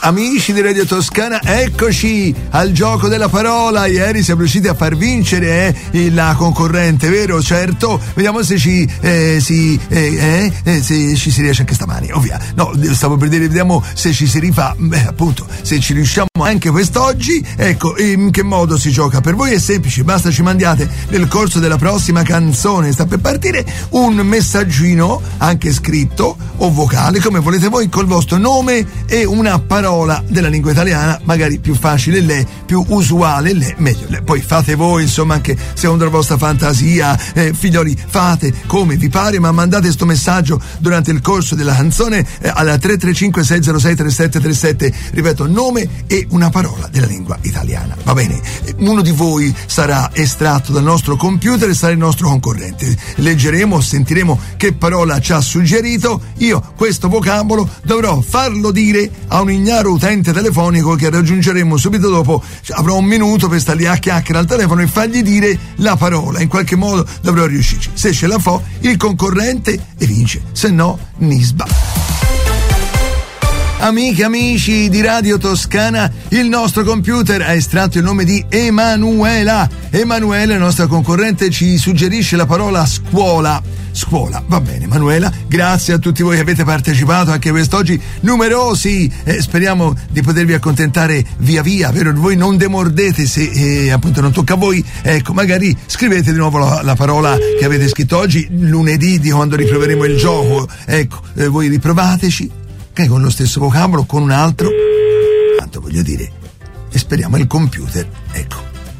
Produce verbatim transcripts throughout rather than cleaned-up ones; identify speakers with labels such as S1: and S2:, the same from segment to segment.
S1: Amici di Radio Toscana, eccoci al gioco della parola. Ieri siamo riusciti a far vincere eh, la concorrente, vero? Certo, vediamo se ci eh, si, eh, eh, se ci si riesce anche stamani, ovvia. No, stavo per dire, vediamo se ci si rifà, beh, appunto, se ci riusciamo anche quest'oggi. Ecco, in che modo si gioca? Per voi è semplice, basta ci mandiate nel corso della prossima canzone, sta per partire, un messaggino, anche scritto o vocale, come volete voi, col vostro nome e una parola della lingua italiana, magari più facile le, più usuale le, meglio le. Poi fate voi, insomma, anche secondo la vostra fantasia, eh, figlioli, fate come vi pare, ma mandate sto messaggio durante il corso della canzone eh, alla tre tre cinque sei zero sei tre sette tre sette, ripeto, nome e una parola della lingua italiana, va bene? Uno di voi sarà estratto dal nostro computer e sarà il nostro concorrente. Leggeremo, sentiremo che parola ci ha suggerito. Io questo vocabolo dovrò farlo dire a un ignaro utente telefonico che raggiungeremo subito dopo. Avrò un minuto per stargli a chiacchiere al telefono e fargli dire la parola. In qualche modo dovrò riuscirci. Se ce la fa, il concorrente e vince, se no Nisba. Amiche, amici di Radio Toscana, il nostro computer ha estratto il nome di Emanuela. Emanuela, la nostra concorrente, ci suggerisce la parola scuola. Scuola, va bene, Emanuela, grazie a tutti voi che avete partecipato anche quest'oggi, numerosi, eh, speriamo di potervi accontentare via via, vero? Voi non demordete se eh, appunto non tocca a voi, ecco, magari scrivete di nuovo la, la parola che avete scritto oggi, lunedì, di quando riproveremo il gioco, ecco, eh, voi riprovateci con lo stesso vocabolo, con un altro, tanto voglio dire, e speriamo il computer, ecco,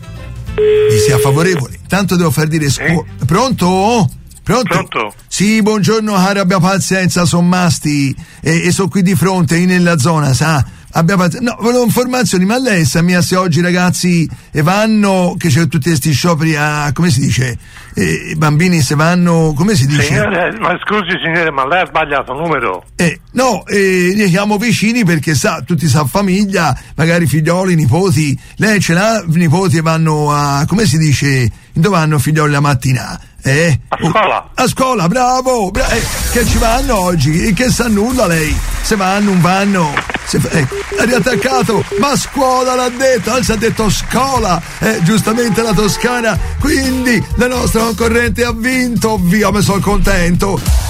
S1: vi sia favorevole. Tanto devo far dire scuola. Eh? Pronto? Pronto?
S2: Pronto?
S1: Sì, buongiorno caro, abbia pazienza, sono Masti e, e sono qui di fronte, nella zona, sa? Abbia pazienza. No, volevo informazioni, ma lei sa mia se oggi ragazzi e vanno, che c'è tutti questi scioperi a, come si dice, eh, bambini se vanno, come si dice?
S2: Signore, ma scusi signore, ma lei ha sbagliato numero.
S1: Eh, no, eh, li chiamo vicini perché sa, tutti sa famiglia, magari figlioli, nipoti, lei ce l'ha, nipoti e vanno a, come si dice, dove vanno figlioli la mattina? Eh?
S2: A scuola.
S1: A scuola, bravo! Bra- eh, che ci vanno oggi? Che sa nulla lei? Se vanno, non vanno? Se, eh, ha riattaccato, ma scuola l'ha detto, anzi ha detto scuola, eh, giustamente la Toscana, quindi la nostra concorrente ha vinto, via, me sono contento.